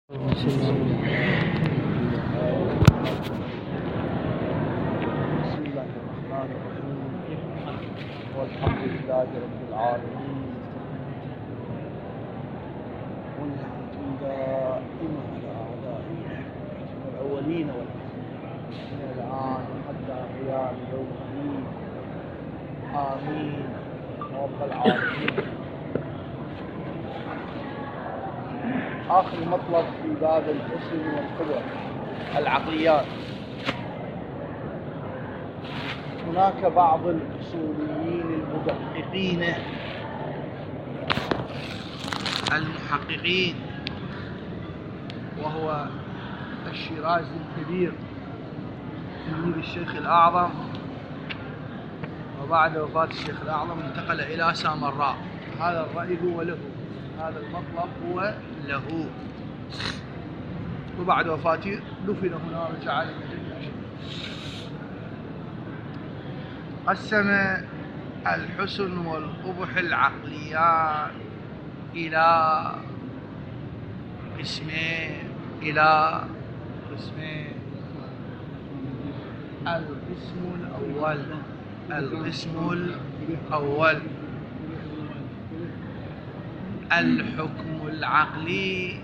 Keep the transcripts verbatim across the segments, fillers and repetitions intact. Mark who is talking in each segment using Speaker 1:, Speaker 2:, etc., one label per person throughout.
Speaker 1: بسم الله الرحمن الرحيم. والحمد لله رب العالمين، والنعمة دائمة على أعدائنا الأولين والآخرين من الآن حتى قيام يوم الدين. آمين رب العالمين. آخر مطلب في باب الحسن والقدر العقليات. هناك بعض الأصوليين المدققين المحققين، وهو الشيرازي الكبير تلميذ الشيخ الأعظم، وبعد وفاة الشيخ الأعظم انتقل إلى سامراء. هذا الرأي هو له، هذا المطلب هو له، وبعد وفاته دفن هنا ورجع للمدينة. قسم الحسن والقبح العقليان إلى قسمين إلى قسمين القسم الأول القسم الأول الحكم العقلي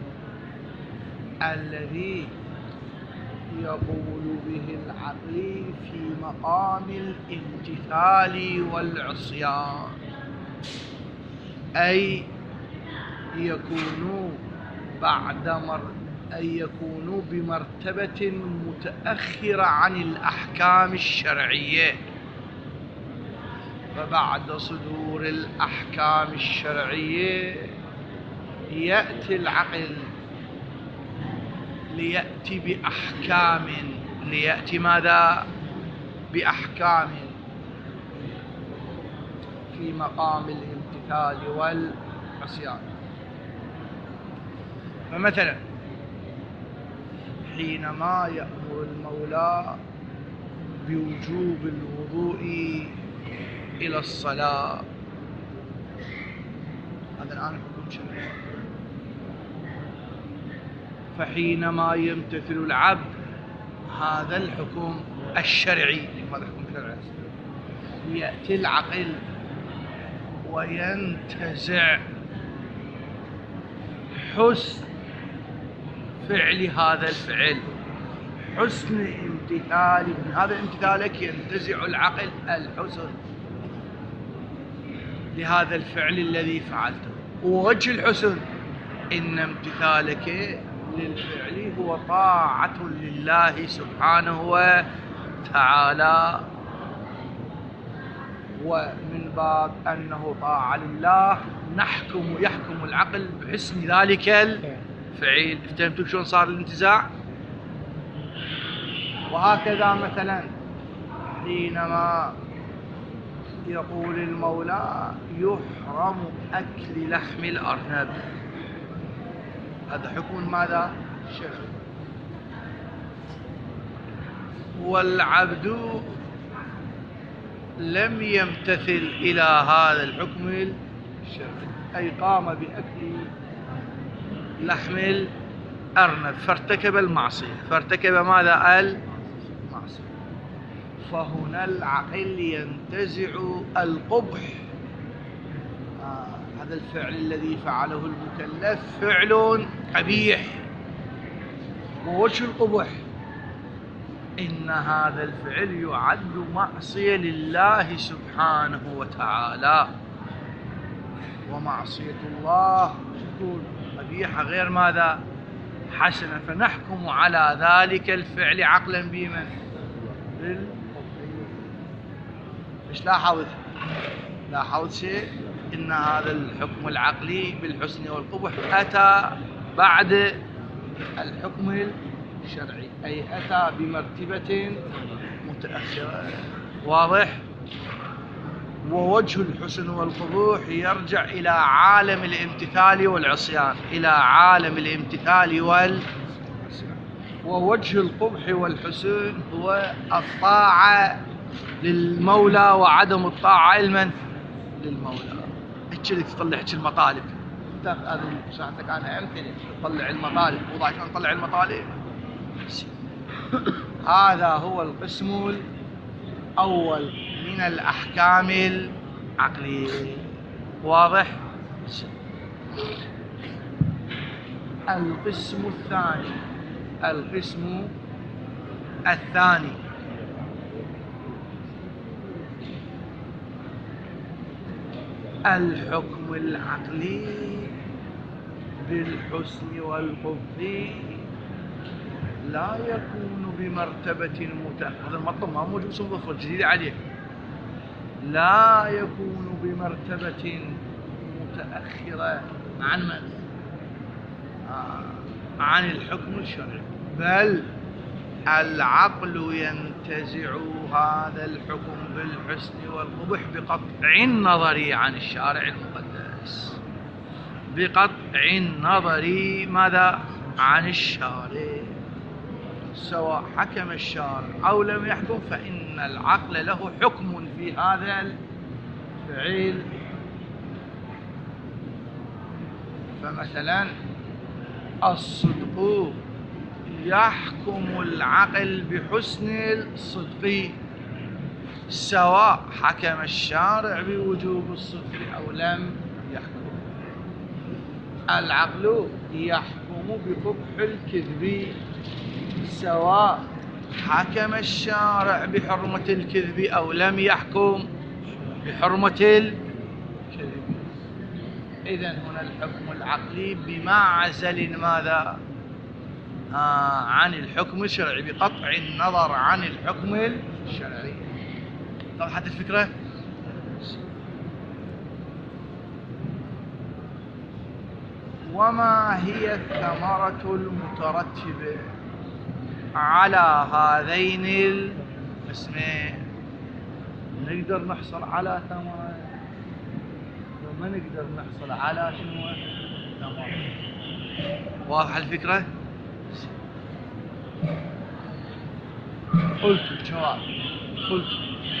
Speaker 1: الذي يقول به العقل في مقام الامتثال والعصيان، أي يكون بعد مر أي يكون بمرتبة متأخرة عن الأحكام الشرعية. فبعد صدور الأحكام الشرعية يأتي العقل ليأتي بأحكام ليأتي ماذا؟ بأحكام في مقام الامتثال والعصيان. فمثلا حينما يأمر المولى بوجوب الوضوء إلى الصلاة، هذا الآن حكم شرعي. فحينما يمتثل العبد هذا الحكم الشرعي، هذا الحكم الشرعي، يأتي العقل وينتزع حسن فعل هذا الفعل، حسن امتثال من هذا امتثالك ينتزع العقل الحسن لهذا الفعل الذي فعلته. ووجه الحسن إن امتثالك للفعل هو طاعة لله سبحانه وتعالى، ومن باب أنه طاعة لله نحكم يحكم العقل بحسن ذلك الفعل. افتهمتوا شلون صار الانتزاع؟ وهكذا مثلا حينما يقول المولى يحرم أكل لحم الأرنب، هذا حكم ماذا؟ شرعي. والعبد لم يمتثل إلى هذا الحكم الشرعي، أي قام بأكل لحم الأرنب فارتكب المعصية، فارتكب ماذا؟ المعصية. فهنا العقل ينتزع القبح، آه هذا الفعل الذي فعله المكلف فعل قبيح. ووجه القبح إن هذا الفعل يعد معصية لله سبحانه وتعالى، ومعصية الله تكون قبيحة غير ماذا؟ حسنة. فنحكم على ذلك الفعل عقلا بمن؟ مش لاحظت لاحظت شيء؟ إن هذا الحكم العقلي بالحسن والقبح أتى بعد الحكم الشرعي، أي أتى بمرتبة متأخرة. واضح؟ ووجه الحسن والقبح يرجع إلى عالم الامتثال والعصيان، إلى عالم الامتثال والعصيان. ووجه القبح والحسن هو الطاعة للمولى وعدم الطاعة لمن؟ للمولى. هيك اللي تطلع هيك المطالب. هذه ساعتك أنا أمثلة تطلع المطالب، وضع شلون نطلع المطالب. هذا هو القسم الأول من الأحكام العقلية. واضح؟ القسم الثاني القسم الثاني الحكم العقلي بالحسن والقبح لا يكون بمرتبة متأخرة. هذا المطلب ما موجود في الظفر الجديد عليه. لا يكون بمرتبة متأخرة عن من؟ آه. عن الحكم الشرعي، بل العقل ينتزع هذا الحكم بالحسن والقبح بقطع النظر عن الشارع المقدس، بقطع النظر ماذا؟ عن الشارع. سواء حكم الشارع أو لم يحكم فإن العقل له حكم في هذا الفعل. فمثلا الصدق يحكم العقل بحسن الصدق سواء حكم الشارع بوجوب الصدق أو لم يحكم. العقل يحكم بقبح الكذب سواء حكم الشارع بحرمة الكذب أو لم يحكم بحرمة الكذب. إذن هنا الحكم العقلي بمعزل ماذا؟ آه عن الحكم الشرعي، بقطع النظر عن الحكم الشرعي. وضحت الفكرة؟ وما هي الثمرة المترتبة على هذين القسمين؟ نقدر نحصل على ثمرة وما نقدر نحصل على شنو؟ ثمرة. واضح الفكرة؟ قلت الجواب، قلت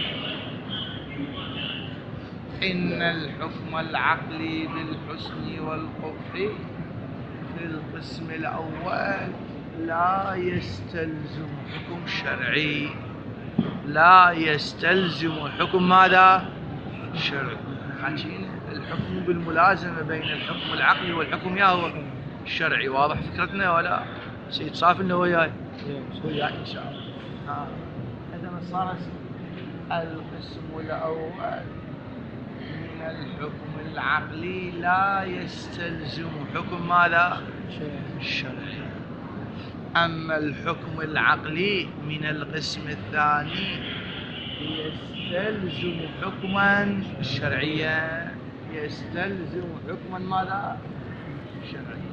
Speaker 1: إن الحكم العقلي بالحسن والقبح في القسم الأول لا يستلزم حكم شرعي، لا يستلزم حكم ماذا؟ شرعي. حكينا الحكم بالملازمة بين الحكم العقلي والحكم يا هو الشرعي. واضح فكرتنا ولا؟ سيد صافي انه وياي وياي ان شاء الله. ها اذا صار القسم الاول من الحكم العقلي لا يستلزم حكم ماذا؟ الشرعي. اما الحكم العقلي من القسم الثاني يستلزم حكما شرعيا، يستلزم حكما ماذا؟ شرعيا.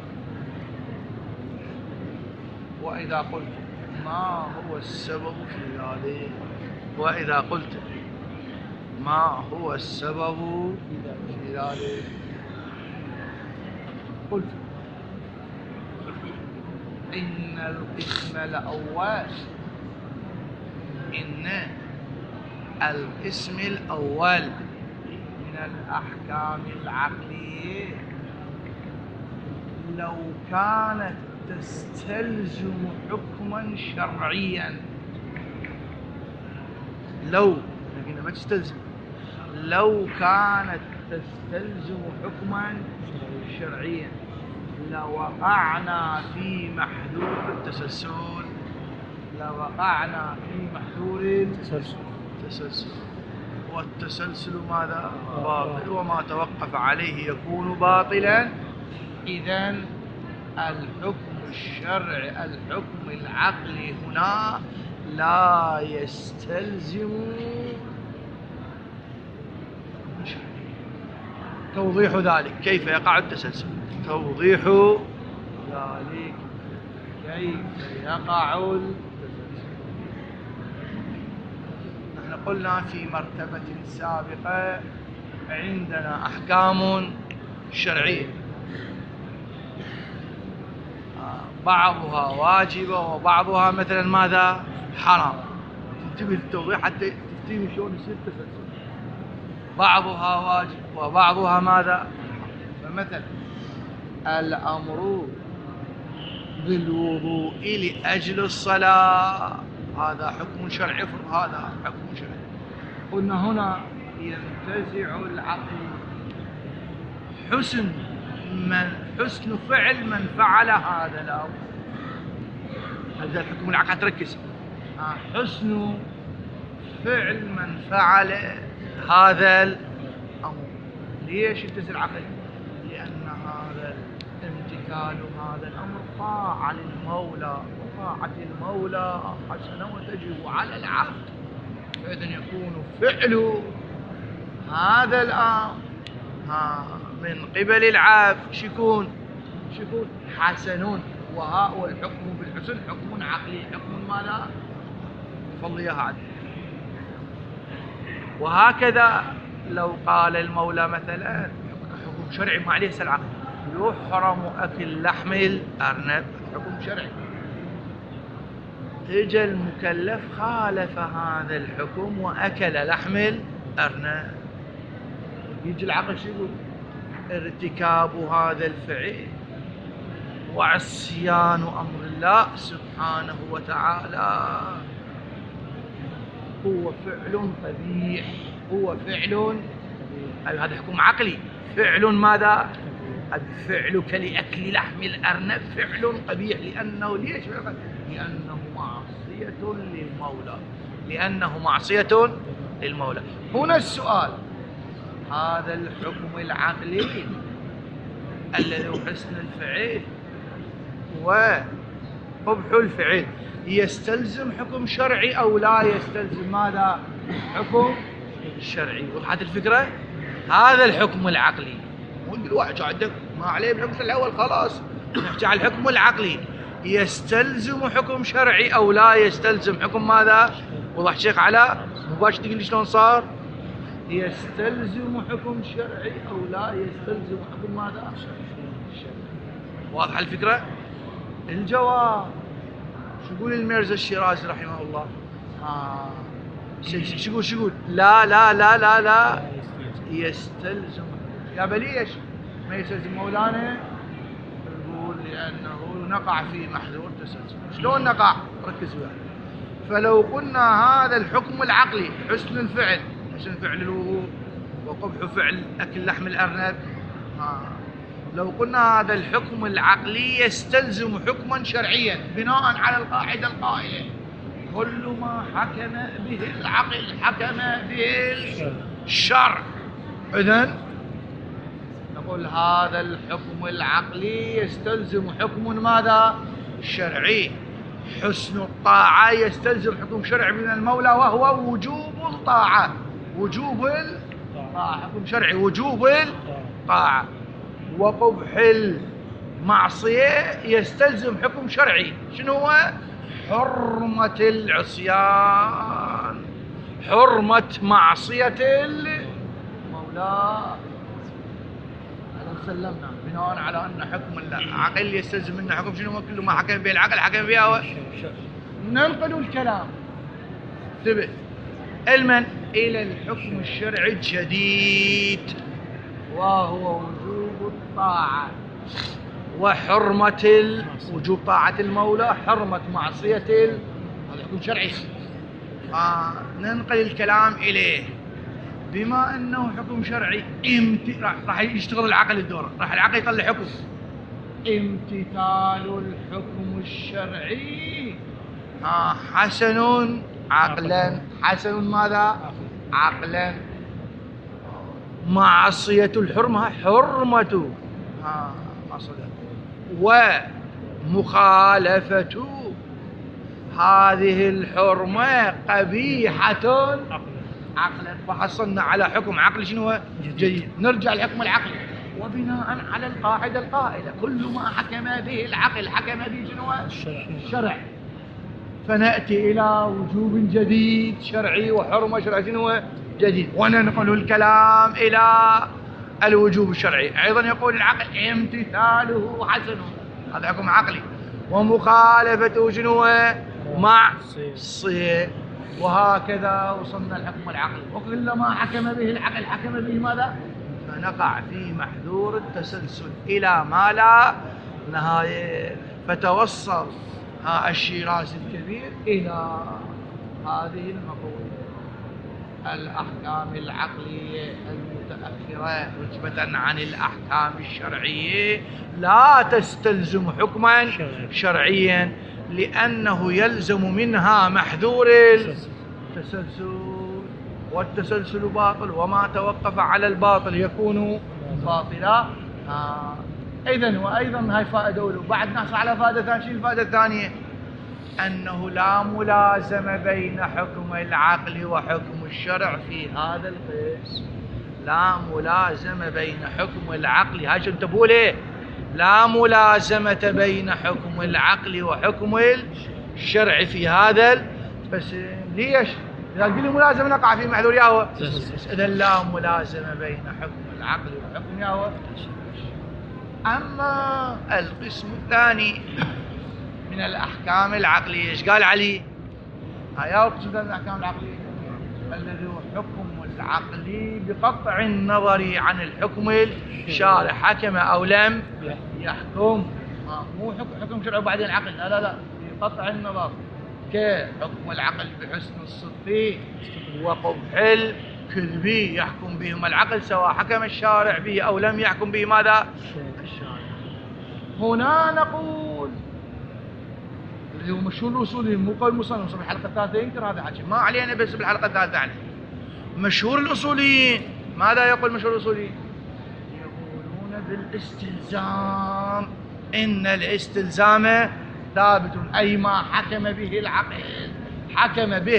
Speaker 1: وإذا قلت ما هو السبب في ذلك، وإذا قلت ما هو السبب في ذلك، قلت إن القسم الأول إن القسم الأول من الأحكام العقلية لو كانت تستلزم حكما شرعيا، لو لكن ما تستلزم، لو كانت تستلزم حكما شرعيا لوقعنا في محذور التسلسل، لوقعنا في محذور التسلسل. والتسلسل ماذا؟ باطل، وما توقف عليه يكون باطلا. إذن الحكم الشرعي الحكم العقلي هنا لا يستلزم. توضيح ذلك كيف يقع التسلسل، توضيح ذلك كيف يقع التسلسل. نحن قلنا في مرتبة سابقة عندنا أحكام شرعية بعضها واجبة وبعضها مثلا ماذا؟ حرام. تنتبه للتوضيح حتى تفتهم شلون يصير التسلسل. بعضها واجب وبعضها ماذا؟ فمثلا الأمر بالوضوء لأجل الصلاة هذا حكم شرعي، هذا حكم شرعي. قلنا هنا ينتزع العقل حسن من حسن فعل من فعل هذا الأمر. هذا الحكم العقل تركز، حسن فعل من فعل هذا الأمر. ليش ينتزع العقل؟ لأن هذا امتثال هذا الأمر طاعة للمولى، وطاعة المولى حسنة وتجب على العبد، فإذا يكون فعل هذا الأمر من قبل العبد شكون شكون حسن، وهو الحكم بالحسن حكم عقلي، حكم ماذا؟ فضل عدل. وهكذا لو قال المولى مثلا حكم شرعي ما عليه العقل، يحرم أكل لحم الأرنب، حكم شرعي. اجى المكلف خالف هذا الحكم وأكل لحم الأرنب، يجي العقل شو يقول؟ ارتكاب هذا الفعل وعصيان أمر الله سبحانه وتعالى هو فعل قبيح، هو فعل أي هذا حكم عقلي، فعل ماذا؟ فعلك لأكل لحم الأرنب فعل قبيح. لأنه ليش؟ لأنه معصية للمولى، لأنه معصية للمولى. هنا السؤال، هذا الحكم العقلي الذي هو حسن الفعل وقبح الفعل يستلزم حكم شرعي أو لا يستلزم ماذا؟ حكم شرعي. وضحت الفكرة؟ هذا الحكم العقلي، والواحد عندك ما عليه بالحكم الأول خلاص، نحكي على الحكم العقلي يستلزم حكم شرعي أو لا يستلزم حكم ماذا؟ وضح شيخ علاء مباشر تقول لي شلون صار؟ يستلزم حكم شرعي أو لا يستلزم حكم ماذا؟ واضحة الفكرة؟ الجواب شو يقول الميرزا الشيرازي رحمه الله؟ آه. شو يقول شو يقول؟ لا لا لا لا لا يستلزم. يا بليش ما يستلزم مولانا؟ يقول لأنه نقع في محذور تسلسل. شلون نقع؟ ركز وياي. فلو قلنا هذا الحكم العقلي حسن الفعل، حسن فعل الوضوء وقبح فعل أكل لحم الأرنب، آه. لو قلنا هذا الحكم العقلي يستلزم حكما شرعيا بناء على القاعدة القائلة كل ما حكم به العقل حكم به الشرع، إذن نقول هذا الحكم العقلي يستلزم حكم ماذا؟ شرعي. حسن الطاعة يستلزم حكم شرعي من المولى وهو وجوب الطاعة، وجوب الطاعة حكم شرعي، وجوب الطاعة. وقبح المعصية يستلزم حكم شرعي، شنو هو؟ حرمة العصيان، حرمة معصية المولى. سلمنا بناء على أن حكم العقل يستلزم منه حكم شنو؟ كل ما حكم به العقل حكم به. ننقل الكلام انتبه علما إلى الحكم الشرعي الجديد وهو وجوب الطاعة وحرمة وجوب طاعة المولى، حرمة معصية هذا حكم شرعي. ننقل الكلام إليه بما أنه حكم شرعي امت... راح يشتغل العقل الدور، راح العقل يطلع حكم. امتثال الحكم الشرعي آه حسن عقلا، حسن ماذا؟ عقلا. معصية الحرمة حرمة آه أصلا، ومخالفة هذه الحرمة قبيحة عقلا. فحصلنا على حكم عقلي شنو هو؟ جيد. نرجع للحكم العقلي وبناء على القاعدة القائلة كل ما حكم به العقل حكم به شنو هو؟ الشرع. فنأتي إلى وجوب جديد شرعي وحرمة شرعية شنو هو؟ جديد. وننقل الكلام إلى الوجوب الشرعي. أيضا يقول العقل امتثاله حسن، هذا حكم عقلي، ومخالفته شنو هو؟ معصية. وهكذا وصلنا الحكم العقلي، وكل ما حكم به العقل حكم به ماذا؟ فنقع في محذور التسلسل إلى ما لا نهاية. فتوصل ها الشيرازي الكبير إلى هذه المقولة: الأحكام العقلية المتأخرة رتبة عن الأحكام الشرعية لا تستلزم حكما شرعيا، لأنه يلزم منها محذور التسلسل، والتسلسل باطل، وما توقف على الباطل يكون باطلا. آه. إذن وأيضا هاي فائدة أولى. بعد نحصل على فائدة ثانية. الفائدة الثانية أنه لا ملازمة بين حكم العقل وحكم الشرع في هذا القسم. لا ملازمة بين حكم العقل، هاي انتبهوا ليه، لا ملازمة بين حكم العقل وحكم الشرع في هذا القسم. ليش؟ إذا قل لي ملازمة نقع في محذور ياهو. إذا لا ملازمة بين حكم العقل وحكم ياهو. أما القسم الثاني من الأحكام العقلية، إيش قال علي؟ هيا القسم الثاني من الأحكام العقلية الذي هو حكم العقلي بقطع النظر عن الحكم الشارع، حكم أو لم يحكم. آه مو حكم حكم شرعي وبعدين عقل، لا لا لا، بقطع النظر، كحكم العقل بحسن الصدق وقبح الكذب يحكم بهما العقل سواء حكم الشارع به أو لم يحكم به ماذا؟ الشارع. هنا نقول اللي هو مشهور الأصوليين، مو قول المصنف في الحلقة الثالثة ينكر هذا الحكي، ما علينا بس بالحلقة الثالثة عليه. مشهور الأصوليين ماذا يقول مشهور الأصوليين؟ يقولون بالاستلزام، إن الاستلزام ثابت، أي ما حكم به العقل حكم به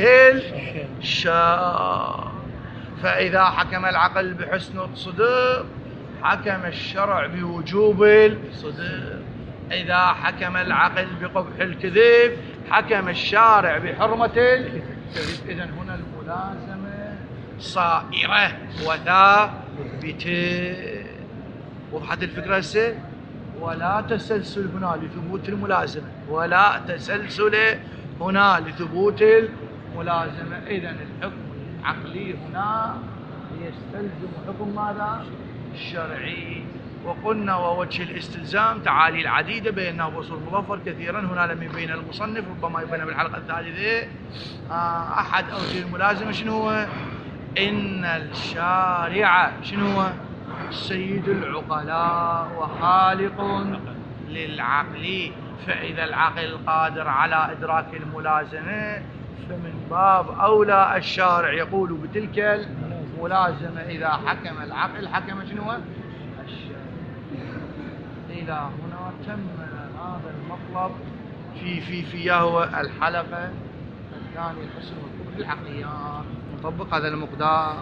Speaker 1: الشرع. فإذا حكم العقل بحسن الصدق حكم الشرع بوجوب الصدق، إذا حكم العقل بقبح الكذب حكم الشارع بحرمة الكذب. إذن هنا الملازمة صائرة وثابتة. وضحت الفكرة هسه؟ ولا تسلسل هنا لثبوت الملازمة، ولا تسلسل هنا لثبوت الملازمة. إذن الحكم العقلي هنا يستلزم حكم ماذا؟ الشرعي. وقلنا ووجه الاستلزام تعاليل عديدة بينها بأصول مظفر كثيرا، هنا لم يبين المصنف، ربما يبين بالحلقة الثالثة. أحد أوجه الملازمة شنو هو؟ إن الشارع شنو هو؟ سيد العقلاء وخالق للعقل، فإذا العقل قادر على إدراك الملازمة فمن باب أولى الشارع يقول بتلك الملازمة. إذا حكم العقل حكم شنو هو؟ الشارع. إلى هنا تم هذا المطلب في في في هو الحلقة الثانية، الحسن والقبح العقليات. نطبق هذا المقدار،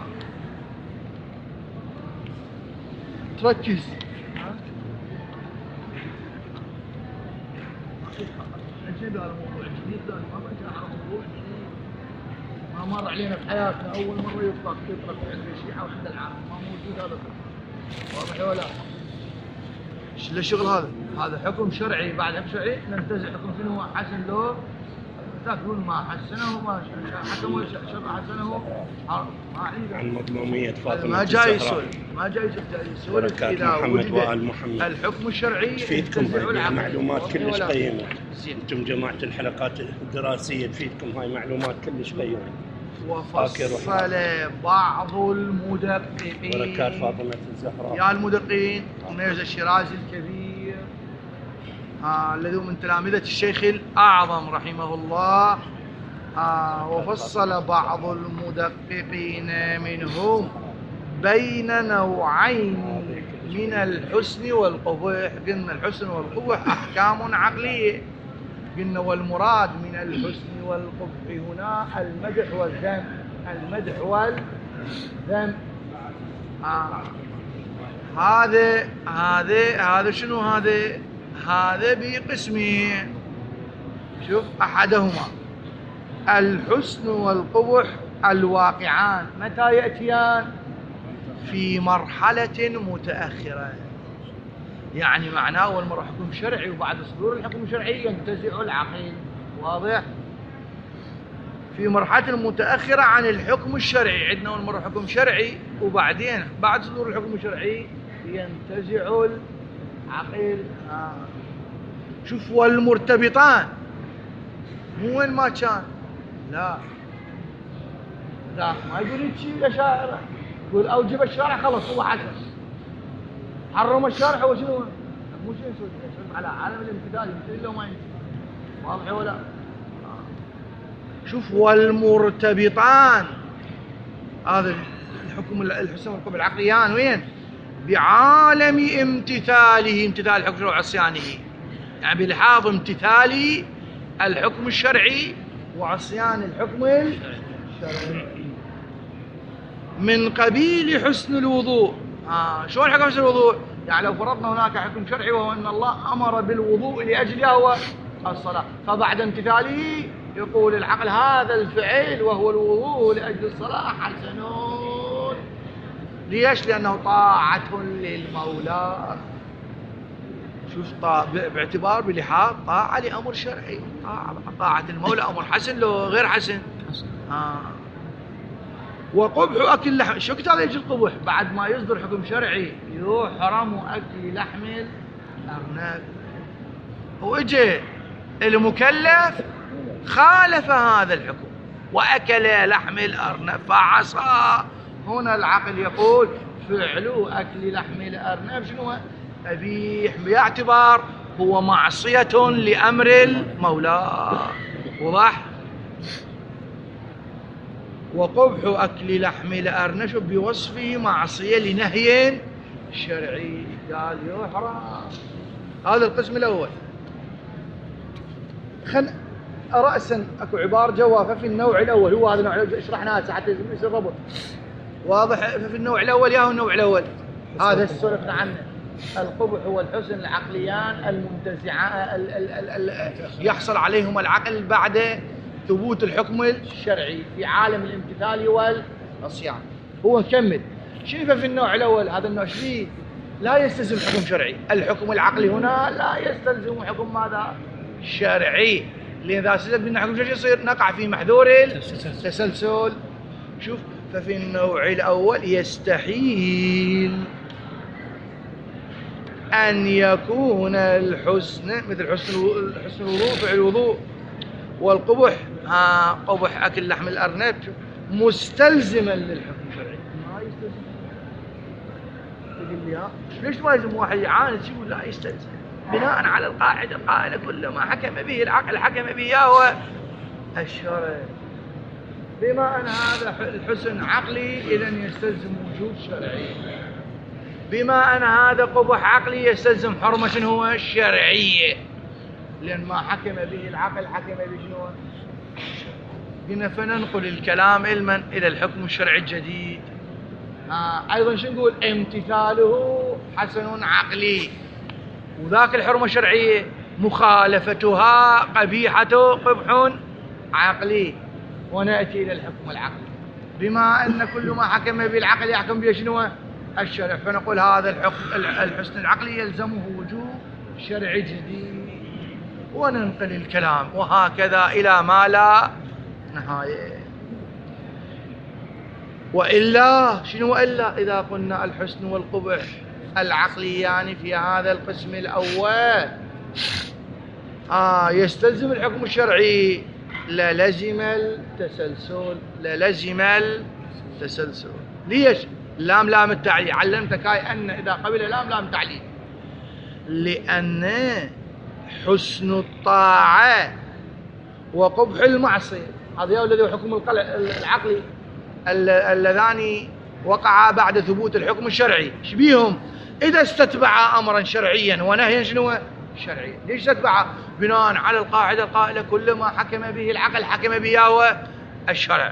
Speaker 1: تركز. أجيب هذا الموضوع جديد، ما بجي على موضوع جديد ما مر علينا بحياتنا، أول مرة يطلق يطلق عند الشيعة وعند العالم، ما موجود هذا. واضح ولا؟ ايش الشغل هذا؟ هذا حكم شرعي، بعد حكم شرعي ننتزع حكم شنو هو حسن له، تقول ما حسنه ما حكمه شرع حسنه ما عليه.
Speaker 2: عن مظلومية فاطمة
Speaker 1: ما جاي يسول، ما جاي يسول.
Speaker 2: بركات محمد وآل محمد.
Speaker 1: الحكم الشرعي
Speaker 2: تفيدكم هاي معلومات كلش قيمة. انتم جماعة الحلقات الدراسية تفيدكم هاي معلومات كلش قيمة.
Speaker 1: وفصل بعض المدققين،
Speaker 2: بركات فاطمة الزهراء،
Speaker 1: يا المدققين ميرزا الشيرازي الكبير آه الذي من تلامذة الشيخ الأعظم رحمه الله. آه وفصل بعض المدققين منهم بين نوعين من الحسن والقبح. قلنا الحسن والقبح أحكام عقلية، قلنا والمراد من الحسن والقبح هنا المدح والذم، المدح والذم. آه. هذا هذا هذا شنو هذا؟ هذا بقسمين. شوف أحدهما الحسن والقبح الواقعان متى يأتيان؟ في مرحلة متأخرة، يعني معناه أول مرة حكم شرعي وبعد صدور الحكم الشرعي ينتزع العقل. واضح؟ في مرحلة متأخرة عن الحكم الشرعي. عندنا أول مرة حكم شرعي، وبعدين بعد صدور الحكم الشرعي ينتزع العقل. آه. شوف، والمرتبطان مو وين ما كان، لا ذاك ما يقول شيء الأشاعرة، يقول أوجب الشارع خلص هو حكم، حرم الشارع هو شنو؟ مو شيء يسوي على عالم الامتثال يمثل له ما يمثل. واضح ولا؟ آه. شوف، والمرتبطان هذا الحكم الحسن والحكم العقليان وين؟ بعالم امتثاله، امتثال الحكم الشرعي وعصيانه، يعني بلحاظ امتثال الحكم الشرعي وعصيان الحكم الشرعي. من قبيل حسن الوضوء. آه. شلون حكم حسن الوضوء؟ يعني لو فرضنا هناك حكم شرعي وهو أن الله أمر بالوضوء لأجل هو الصلاة، فبعد امتثاله يقول العقل هذا الفعل وهو الوضوء لأجل الصلاة حسنون. ليش؟ لأنه طاعة للمولى. شوف، طاعة باعتبار بلحاظ طاعة لأمر شرعي، طاعة, طاعة المولى أمر حسن لو غير حسن. آه. وقبح أكل لحم. شو كتاب يجي القبح؟ بعد ما يصدر حكم شرعي يحرم أكل لحم الأرنب، وإجي المكلف خالف هذا الحكم وأكل لحم الأرنب فعصى. هنا العقل يقول فعل أكل لحم الأرنب شنو؟ قبيح، باعتبار هو معصية لأمر المولى. وضح؟ وقبح أكل لحم الأرنب بوصفه معصية لنهي شرعي، قال يحرم. هذا القسم الأول. خل رأسا اكو عبارة جوافة في النوع الأول، هو هذا النوع الأول شرحناه حتى يصير ربط واضح. في النوع الأول يا هو النوع الأول هذا السلفنا عنه. القبح هو الحسن العقليان المنتزعان يحصل عليهم العقل بعد ثبوت الحكم الشرعي في عالم الامتثال والعصيان. هو كمل شنو في النوع الأول؟ هذا النوع شديد لا يستلزم حكم شرعي. الحكم العقلي هنا لا يستلزم حكم ماذا؟ شرعي. لأن إذا استلزم بأن حكم شرعي يصير نقع في محذور التسلسل. شوف، ففي النوع الأول يستحيل أن يكون الحسن مثل حسن حسن الوضوء فعل الوضوء والقبح ها قبح أكل لحم الأرنب مستلزما للحكم الشرعي. ما يستلزم. تقول لي ها ليش ما يلزم واحد يعاند يقول لا يستلزم بناء على القاعدة القائلة كل ما حكم به العقل حكم به هو الشرع. بما أن هذا الحسن عقلي إذن يستلزم وجود شرعي. بما أن هذا قبح عقلي يستلزم حرمة شنو هو الشرعية، لأن ما حكم به العقل حكم به شنو. قلنا فننقل الكلام علما إلى الحكم الشرعي الجديد. آه أيضا شو نقول؟ امتثاله حسن عقلي، وذاك الحرمة الشرعية مخالفتها قبيحة قبح عقلي. ونأتي إلى الحكم العقلي. بما أن كل ما حكم به العقل يحكم به شنو الشرع، فنقول هذا الحكم الحسن العقلي يلزمه وجود شرعي جديد، وننقل الكلام وهكذا إلى ما لا نهاية. وإلا شنو إلا إذا قلنا الحسن والقبح العقليان يعني في هذا القسم الأول آه يستلزم الحكم الشرعي للزم التسلسل للزم التسلسل. ليش؟ لام لام التعليل. علمتك هاي أن إذا قبل لام لام تعليل، لأن حسن الطاعة وقبح المعصية هذا هو الذي حكم العقلي اللذان وقعا بعد ثبوت الحكم الشرعي. شبيهم؟ إذا استتبع أمرا شرعيا ونهيا شنو شرعيا. ليش استتبع؟ بناء على القاعدة القائلة كل ما حكم به العقل حكم به هو الشرع.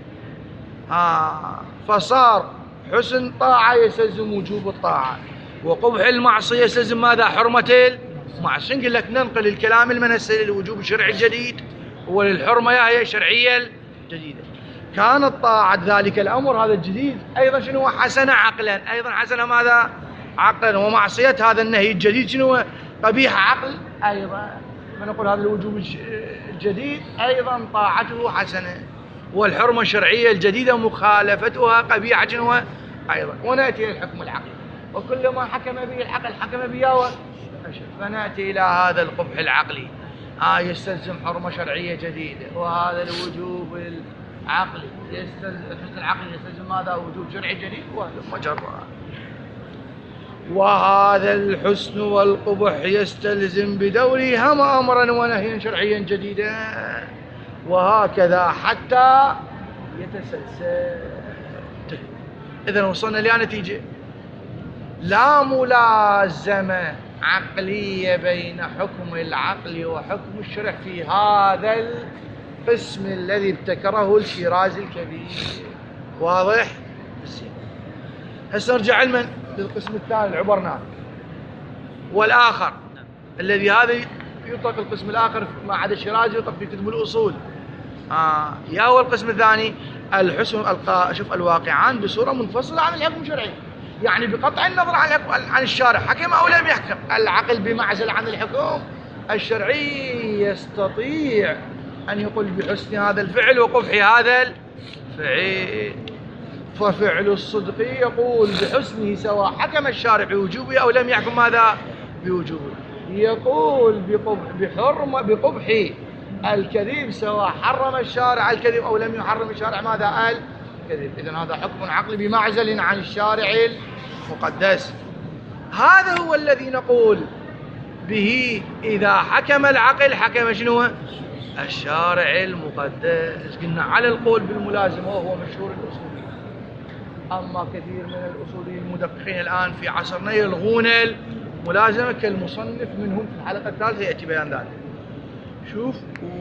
Speaker 1: آه فصار حسن طاعة يستلزم وجوب الطاعة، وقبح المعصية يستلزم ماذا؟ حرمة المعصية. نقول لك ننقل الكلام المنسل للوجوب الشرعي الجديد وللحرمة هي الشرعية الجديدة. كانت طاعة ذلك الأمر هذا الجديد أيضا شنو حسن عقلا، أيضا حسن ماذا؟ عقلا. ومعصية هذا النهي الجديد شنو؟ قبيح عقل أيضا. فنقول هذا الوجوب الج- الجديد أيضا طاعته حسنة، والحرمة الشرعية الجديدة مخالفتها قبيحة أيضا. ونأتي إلى الحكم العقلي، وكل ما حكم به العقل حكم به فنأتي إلى هذا القبح العقلي. آه يستلزم حرمة شرعية جديدة، وهذا الوجوب العقلي يستلزم الحسن العقلي يستلزم هذا وجوب شرعي جديد وهلم جرا. وهذا الحسن والقبح يستلزم بدوره هما أمرا ونهيا شرعيا جديدا، وهكذا حتى يتسلسل. إذن وصلنا إلى نتيجة لا ملازمة عقلية بين حكم العقل وحكم الشرع في هذا القسم الذي ابتكره الشيرازي الكبير. واضح؟ هسه نرجع علما للقسم الثاني اللي عبرناه والآخر، الذي هذا يطلق القسم الآخر ما عدا الشيرازي يطلق في كتب الأصول. آه يا هو القسم الثاني الحسن القاء شوف الواقعان بصورة منفصلة عن الحكم الشرعي، يعني بقطع النظر عن عن الشارع حكم أو لم يحكم. العقل بمعزل عن الحكم الشرعي يستطيع أن يقول بحسن هذا الفعل وقبح هذا الفعل. ففعل الصدق يقول بحسنه سواء حكم الشارع بوجوبه أو لم يحكم ماذا بوجوبه. يقول بقبح بحرمة بقبح الكذب سواء حرم الشارع الكذب أو لم يحرم الشارع ماذا الكذب. إذن هذا حكم عقلي بمعزل عن الشارع المقدس. هذا هو الذي نقول به إذا حكم العقل حكم شنو الشارع المقدس. قلنا على القول بالملازمة وهو مشهور الأصولي. أما كثير من الأصوليين المدققين الآن في عصرنا يلغون الملازمة كالمصنف منهم في الحلقة الثالثة يأتي بيان ذلك. شوف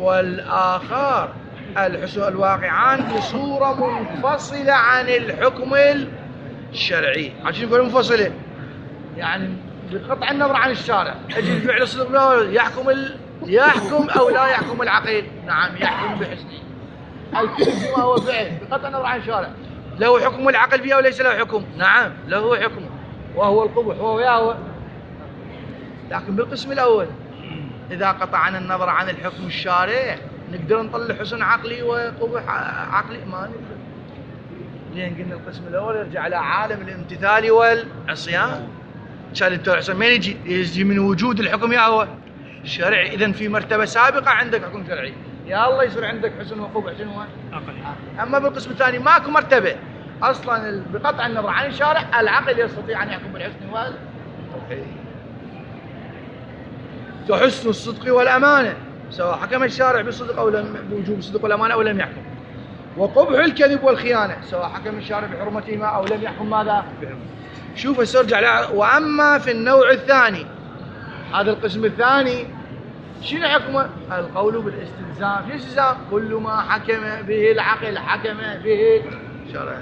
Speaker 1: والآخر الحسن الواقعان بصورة منفصلة عن الحكم الشرعي. عشان نقول منفصلة يعني بقطع النظر عن الشارع. أجل الفعل الصدق يحكم ال... يحكم أو لا يحكم العقل. نعم يحكم بحسنه. الكذب ما هو فعل بقطع النظر عن الشارع له حكم العقل فيها وليس له حكم. نعم له حكم وهو القبح وهو يهوى. لكن بالقسم الأول إذا قطعنا النظر عن الحكم الشارع نقدر نطلع حسن عقلي وقبح عقلي ما نقدر. لأن قلنا القسم الأول يرجع على عالم الامتثال والعصيان. كان التوحيد من يجي؟ يجي من وجود الحكم يا هو الشرعي. إذن في مرتبة سابقة عندك حكم شرعي يا الله يصير عندك حسن وقبح شنو عقلي. أما بالقسم الثاني ماكو مرتبة أصلا. بقطع النظر عن الشارع العقل يستطيع أن يحكم بالحسن والتوحيد. كحسن الصدق والأمانة سواء حكم الشارع بالصدق أو لم بوجوب الصدق والأمانة أو لم يحكم. وقبح الكذب والخيانة سواء حكم الشارع بحرمتهما أو لم يحكم ماذا شوف استرجع لا. وأما في النوع الثاني هذا القسم الثاني شنو حكمه؟ القول بالاستلزام. شنو الاستلزام؟ كل ما حكم به العقل حكم به الشرع.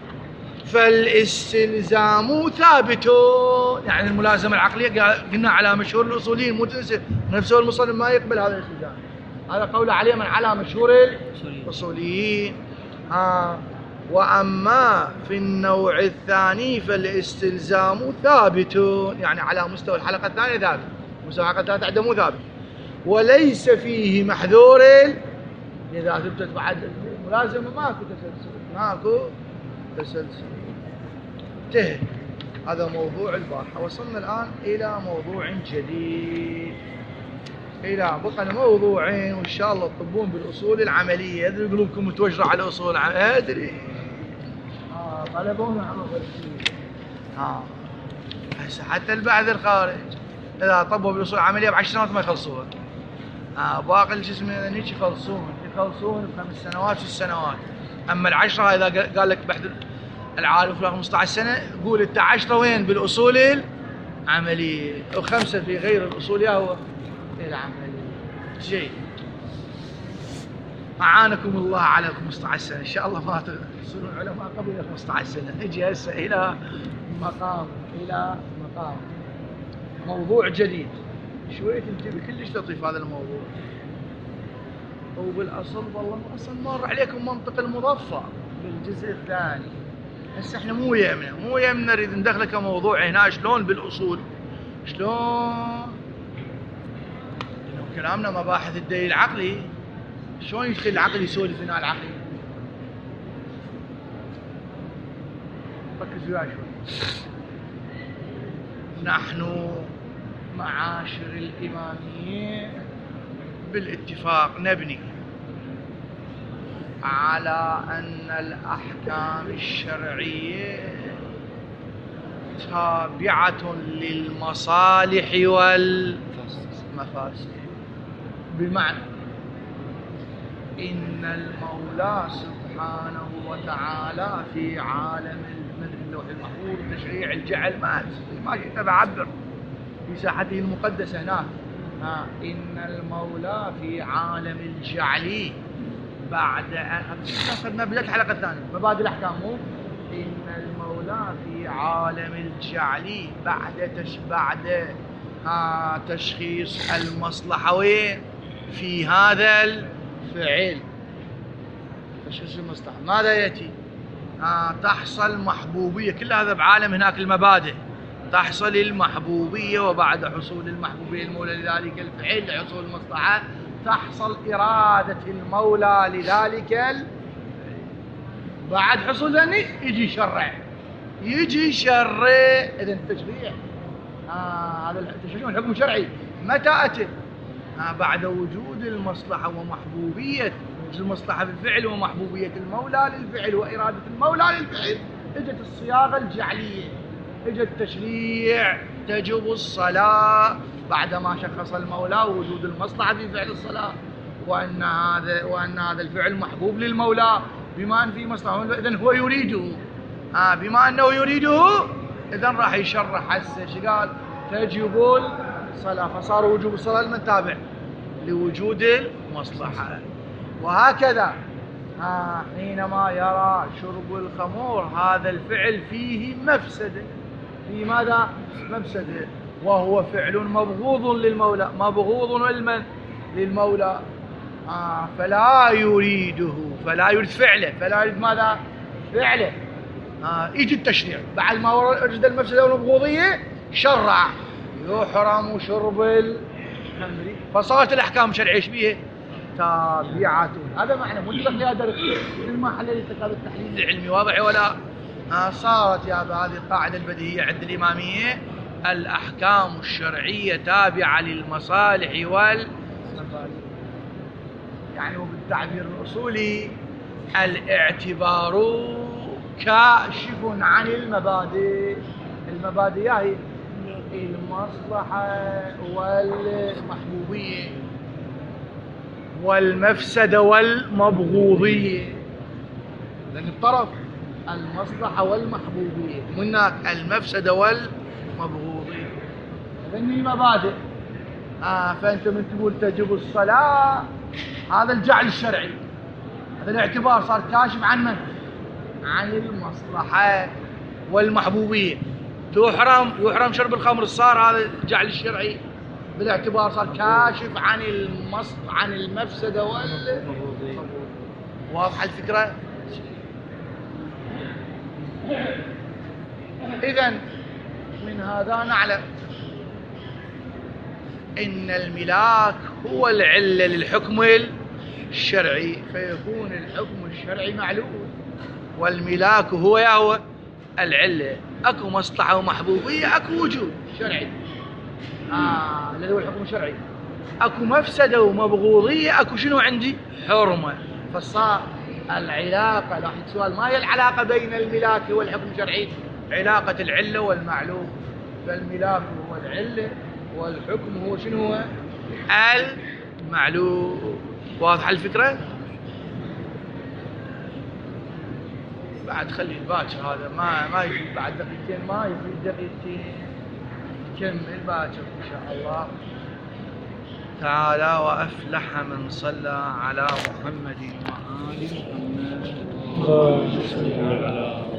Speaker 1: فالاستلزام ثابت يعني الملازمة العقلية قلنا على مشهور الأصوليين مو تنسى نفسه المصنف ما يقبل هذا الاستلزام. هذا قول عليه من على مشهور الأصوليين. ها وأما في النوع الثاني فالاستلزام ثابت يعني على مستوى الحلقة الثانية ثابت، مستوى الحلقة الثالثة عنده مو ثابت وليس فيه محذور. إذا ثبتت بعد الملازمة ماكو تسلسل ماكو تسلسل. انتهى هذا موضوع البارحة. وصلنا الآن إلى موضوع جديد. إلى بقى موضوعين وإن شاء الله تطبون بالأصول العملية. أدري قلوبكم متوجرة على أصول العملية أدري. آه طلبونا على ها هسه حتى البعث الخارج إذا طبوا بالأصول العملية بعشر سنوات ما يخلصوها. آه باقي الجسم هذنيك يخلصون يخلصون بخمس سنوات ست سنوات. أما العشرة إذا قال لك بحث العالم في خمسة عشر سنة قول أنت عشرة وين بالأصول العملية وخمسة في غير الأصول هو العملية. جيد أعانكم الله على خمسة عشر سنة إن شاء الله ما تصيرون علماء قبل خمسة عشر سنة. نجي هسه إلى مقام إلى مقام موضوع جديد شوية تنتبه كلش لطيف هذا الموضوع. وبالأصل والله أصلا مر عليكم منطق المضفة بالجزء الثاني. هسه احنا مو يمنا مو يمنا نريد ندخله كموضوع هنا شلون بالأصول شلون كلامنا مباحث الدليل العقلي. شلون يدخل العقل يسولف هنا العقل؟ ركز وياي شوي. نحن معاشر الإمامية بالاتفاق نبني على أن الأحكام الشرعية تابعة للمصالح والمفاسد، بمعنى إن المولى سبحانه وتعالى في عالم اللوح المحفوظ تشريع الجعل ما ما شئت بعبر في ساحته المقدسة هناك. ها إن المولى في عالم الجعل بعد أن أخذنا بداية الحلقة الثانية مبادئ الأحكام، مو إن المولى في عالم الجعل بعد تش بعد ها تشخيص المصلحة وين في هذا الفعل. تشخيص المصلحة ماذا يأتي؟ ها تحصل محبوبية، كل هذا بعالم هناك المبادئ. تحصل المحبوبية، وبعد حصول المحبوبية المولى لذلك الفعل لحصول المصلحة تحصل إرادة المولى لذلك ال... بعد حصول ذني يجي يشرع يجي يشرع. إذا التشريع آه هذا التشريع الحكم الشرعي متى أتى؟ آه بعد وجود المصلحة ومحبوبية المصلحة بالفعل ومحبوبية المولى للفعل وإرادة المولى للفعل. اجت الصياغة الجعلية، اجى التشريع تجب الصلاة بعدما شخص المولى وجود المصلحة في فعل الصلاة، وأن هذا وأن هذا الفعل محبوب للمولى بما أن في مصلحة، إذن هو يريده. آه بما أنه يريده إذن راح يشرح هسه شو قال؟ تجب الصلاة، فصار وجوب الصلاة لمن تابع؟ لوجود المصلحة. وهكذا آه حينما يرى شرب الخمور هذا الفعل فيه مفسدة، في ماذا؟ مفسدة، وهو فعل مبغوض للمولى، مبغوض لمن؟ للمولى. آه فلا يريده، فلا يريد فعله، فلا يريد ماذا؟ فعله. آه يجي التشريع بعد ما وجد المفسدة والمبغوضية شرع يحرم شرب الخمر، فصارت الأحكام الشرعية ايش بيها؟ تابعة. هذا معنى مطلق يا درس مثل ما حللت هذا التحليل العلمي واضح ولا؟ آه صارت يا هذه القاعدة البديهية عند الإمامية الأحكام الشرعية تابعة للمصالح والمفاسد. يعني وبالتعبير الأصولي الاعتبار كاشف عن المبادئ. المبادئ هي المصلحة والمحبوبية والمفسدة والمبغوضية، لأن الطرف المصلحة والمحبوبية هناك المفسدة والمبغوضية، هذني مبادئ. آه فأنت من تقول تجب الصلاة هذا الجعل الشرعي، هذا الاعتبار صار كاشف عن من؟ عن المصلحة والمحبوبية. تحرم يحرم شرب الخمر، صار هذا الجعل الشرعي بالاعتبار صار كاشف عن المص عن المفسدة والمبغوضية. واضحة الفكرة؟ إذن من هذا نعلم إن الملاك هو العلة للحكم الشرعي، فيكون الحكم الشرعي معلول، والملاك هو يا هو العلة. أكو مصلحة ومحبوبية، أكو وجود شرعي آه اللي هو الحكم الشرعي، أكو مفسدة ومبغوضية، أكو شنو عندي؟ حرمة. فصار العلاقة، لاحظ سؤال، ما هي العلاقة بين الملاك والحكم الشرعي؟ علاقة العلة والمعلوم. فالملاك هو العلة والحكم هو شنو هو؟ المعلوم. واضحة الفكرة؟ بعد خلي الباكر هذا ما ما يفيد، بعد دقيقتين ما يفيد، دقيقتين نكمل باكر إن شاء الله تعالى. وأفلح من صلى على محمد وآل محمد.